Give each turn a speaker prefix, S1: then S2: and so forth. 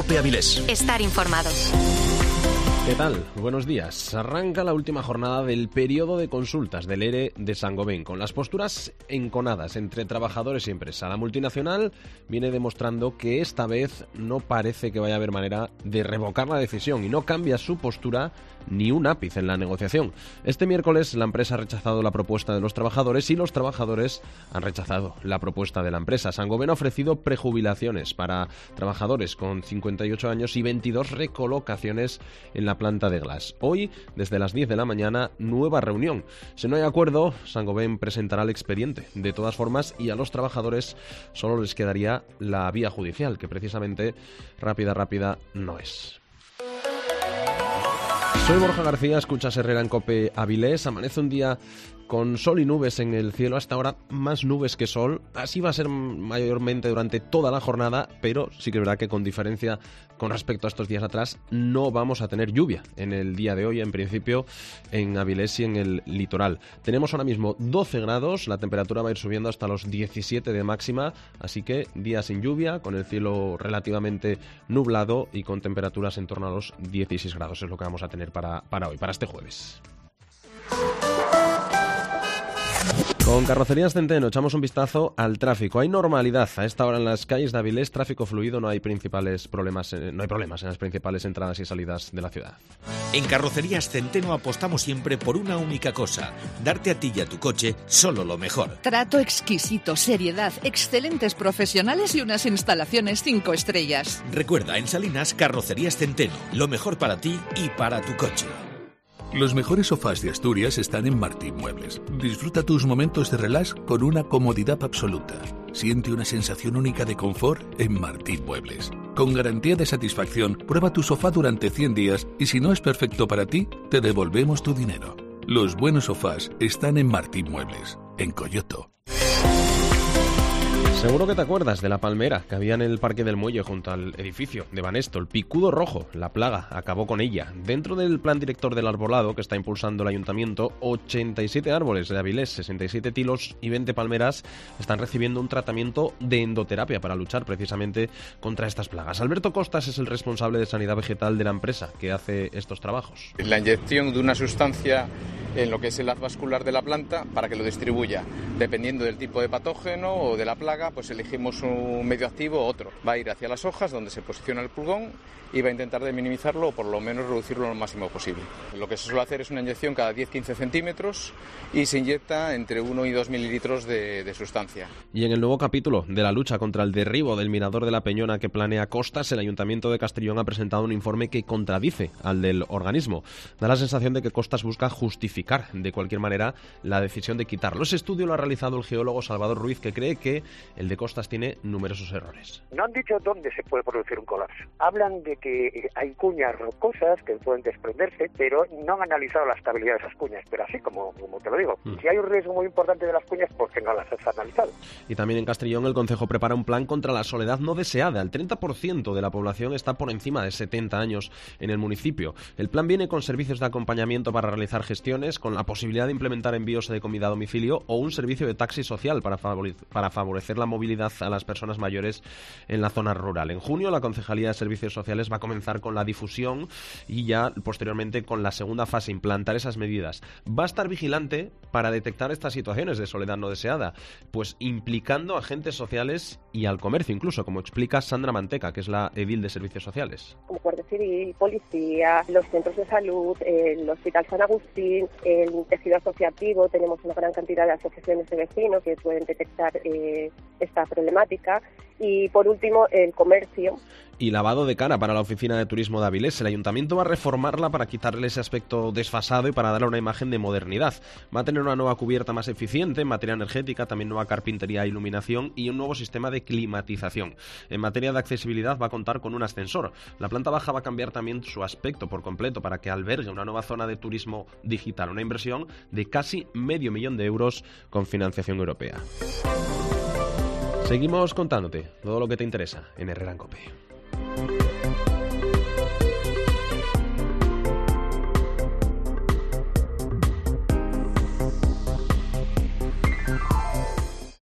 S1: COPE Avilés.
S2: Estar informado.
S3: ¿Qué tal? Buenos días. Arranca la última jornada del periodo de consultas del ERE de Saint-Gobain, con las posturas enconadas entre trabajadores y empresa. La multinacional viene demostrando que esta vez no parece que vaya a haber manera de revocar la decisión y no cambia su postura ni un ápice en la negociación. Este miércoles la empresa ha rechazado la propuesta de los trabajadores y los trabajadores han rechazado la propuesta de la empresa. Saint-Gobain ha ofrecido prejubilaciones para trabajadores con 58 años y 22 recolocaciones en la planta de Glass. Hoy, desde las 10 de la mañana, nueva reunión. Si no hay acuerdo, Saint-Gobain presentará el expediente. De todas formas, y a los trabajadores solo les quedaría la vía judicial, que precisamente rápida no es. Soy Borja García, escuchas Herrera en COPE Avilés. Amanece un día con sol y nubes en el cielo, hasta ahora más nubes que sol. Así va a ser mayormente durante toda la jornada, pero sí que es verdad que con diferencia con respecto a estos días atrás, no vamos a tener lluvia en el día de hoy, en principio, en Avilés y en el litoral. Tenemos ahora mismo 12 grados, la temperatura va a ir subiendo hasta los 17 de máxima, así que día sin lluvia, con el cielo relativamente nublado y con temperaturas en torno a los 16 grados, es lo que vamos a tener para hoy, para este jueves. Con Carrocerías Centeno echamos un vistazo al tráfico. Hay normalidad a esta hora en las calles de Avilés, tráfico fluido, no hay problemas en las principales entradas y salidas de la ciudad.
S1: En Carrocerías Centeno apostamos siempre por una única cosa: darte a ti y a tu coche solo lo mejor.
S4: Trato exquisito, seriedad, excelentes profesionales y unas instalaciones 5 estrellas.
S1: Recuerda, en Salinas, Carrocerías Centeno, lo mejor para ti y para tu coche.
S5: Los mejores sofás de Asturias están en Martín Muebles. Disfruta tus momentos de relax con una comodidad absoluta. Siente una sensación única de confort en Martín Muebles. Con garantía de satisfacción, prueba tu sofá durante 100 días y si no es perfecto para ti, te devolvemos tu dinero. Los buenos sofás están en Martín Muebles, en Coyoto.
S3: Seguro que te acuerdas de la palmera que había en el Parque del Muelle junto al edificio de Banesto, el picudo rojo. La plaga acabó con ella. Dentro del plan director del arbolado que está impulsando el ayuntamiento, 87 árboles de Avilés, 67 tilos y 20 palmeras están recibiendo un tratamiento de endoterapia para luchar precisamente contra estas plagas. Alberto Costas es el responsable de sanidad vegetal de la empresa que hace estos trabajos.
S6: La inyección de una sustancia en lo que es el haz vascular de la planta para que lo distribuya. Dependiendo del tipo de patógeno o de la plaga, pues elegimos un medio activo o otro. Va a ir hacia las hojas donde se posiciona el pulgón y va a intentar de minimizarlo o por lo menos reducirlo lo máximo posible. Lo que se suele hacer es una inyección cada 10-15 centímetros y se inyecta entre 1 y 2 mililitros de sustancia.
S3: Y en el nuevo capítulo de la lucha contra el derribo del mirador de la Peñona que planea Costas, el Ayuntamiento de Castellón ha presentado un informe que contradice al del organismo. Da la sensación de que Costas busca justificar de cualquier manera la decisión de quitarlo. Ese estudio lo ha realizado el geólogo Salvador Ruiz, que cree que el de Costas tiene numerosos errores.
S7: No han dicho dónde se puede producir un colapso. Hablan de que hay cuñas rocosas que pueden desprenderse, pero no han analizado la estabilidad de esas cuñas. Pero así como te lo digo, si hay un riesgo muy importante de las cuñas, ¿por qué no las has analizado?
S3: Y también en Castellón el Concejo prepara un plan contra la soledad no deseada. El 30% de la población está por encima de 70 años en el municipio. El plan viene con servicios de acompañamiento para realizar gestiones, con la posibilidad de implementar envíos de comida a domicilio o un servicio de taxi social para favorecer la movilidad a las personas mayores en la zona rural. En junio la Concejalía de Servicios Sociales va a comenzar con la difusión y ya posteriormente con la segunda fase, implantar esas medidas. Va a estar vigilante para detectar estas situaciones de soledad no deseada, pues implicando a agentes sociales y al comercio incluso, como explica Sandra Manteca, que es la edil de Servicios Sociales.
S8: Como Guardia Civil, Policía, los centros de salud, el Hospital San Agustín, el tejido asociativo, tenemos una gran cantidad de asociaciones de vecinos que pueden detectar esta problemática. Y por último, el comercio.
S3: Y lavado de cara para la Oficina de Turismo de Avilés. El Ayuntamiento va a reformarla para quitarle ese aspecto desfasado y para darle una imagen de modernidad. Va a tener una nueva cubierta más eficiente en materia energética, también nueva carpintería e iluminación y un nuevo sistema de climatización. En materia de accesibilidad va a contar con un ascensor. La planta baja va a cambiar también su aspecto por completo para que albergue una nueva zona de turismo digital. Una inversión de casi $500.000 de euros con financiación europea. Seguimos contándote todo lo que te interesa en Herrera en COPE.